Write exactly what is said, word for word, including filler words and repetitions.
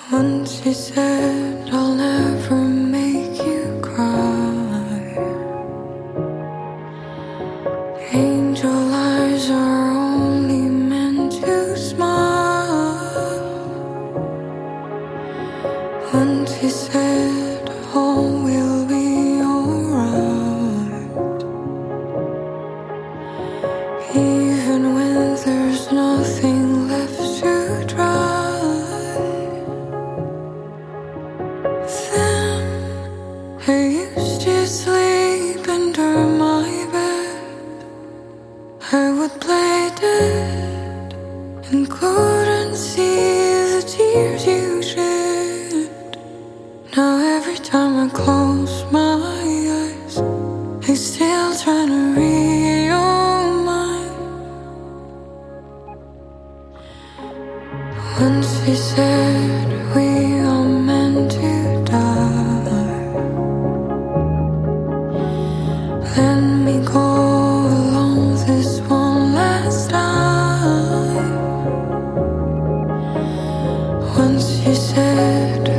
Once he said, I'll never make you cry. Angel eyes are only meant to smile. Once he said, all will be alright. Even when there's nothing left to try. I used to sleep under my bed. I would play dead and couldn't see the tears you shed. Now every time I close my eyes, I still try to read your mind. Once he said we are meant to die. Let me go along this one last time. Once you said